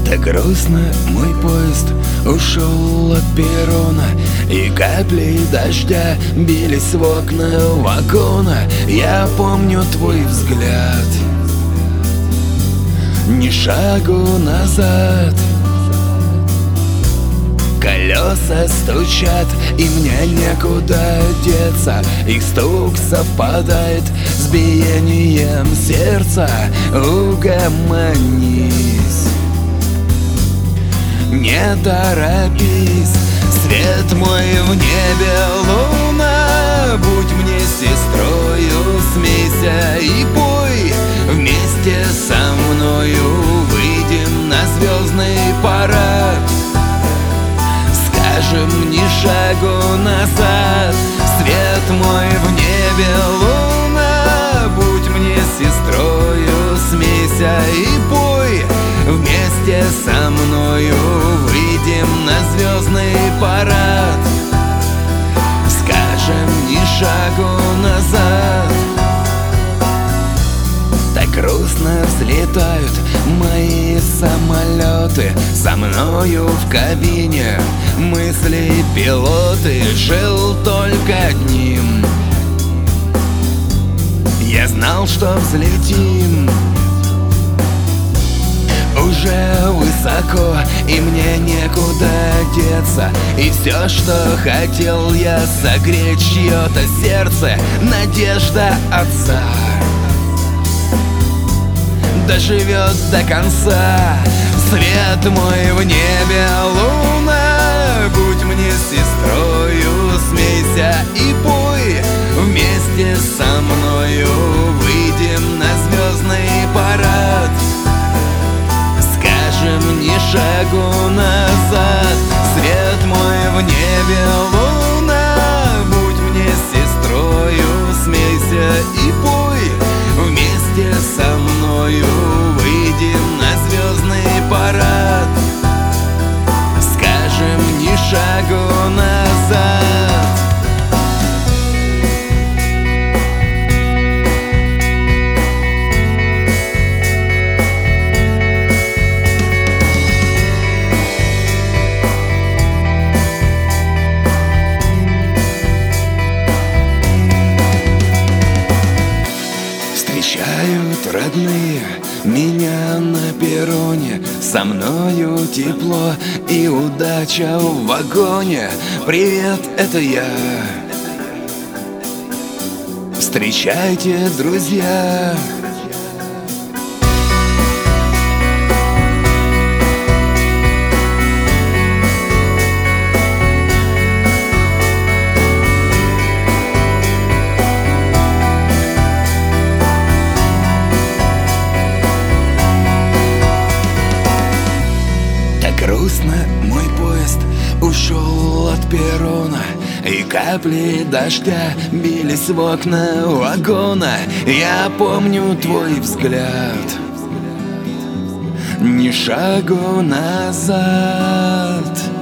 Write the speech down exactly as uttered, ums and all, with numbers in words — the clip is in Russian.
Так грустно мой поезд ушел от перрона, и капли дождя бились в окна вагона. Я помню твой взгляд, ни шагу назад. Колеса стучат, и мне некуда деться. Их стук совпадает с биением сердца. Угомонись, не торопись, свет мой в небе, луна, будь мне сестрою, смейся и пой. Вместе со мною выйдем на звездный парад. Скажем, ни шагу назад, свет мой в небе, луна, будь мне сестрою, смейся и пой. Вместе со мною выйдем на звездный парад. Скажем, ни шагу назад. Так грустно взлетают мои самолеты, со мною в кабине мысли пилоты. Жил только одним, я знал, что взлетим. Уже высоко, и мне некуда деться. И все, что хотел я, согреть чье-то сердце. Надежда отца доживет до конца. Свет мой в небе, луна, будь мне сестрою, смейся и пой. Вместе со мною выйдем на звездный парад. Скажем, ни шагу назад, свет мой в небе, луна, будь мне сестрою, смейся и пой. Вместе со мною выйдем на звездный парад. Скажем, ни шагу назад. Встречают родные меня на перроне, со мною тепло и удача в вагоне. Привет, это я. Встречайте, друзья. Грустно мой поезд ушел от перрона, и капли дождя бились в окна вагона. Я помню твой взгляд, ни шагу назад.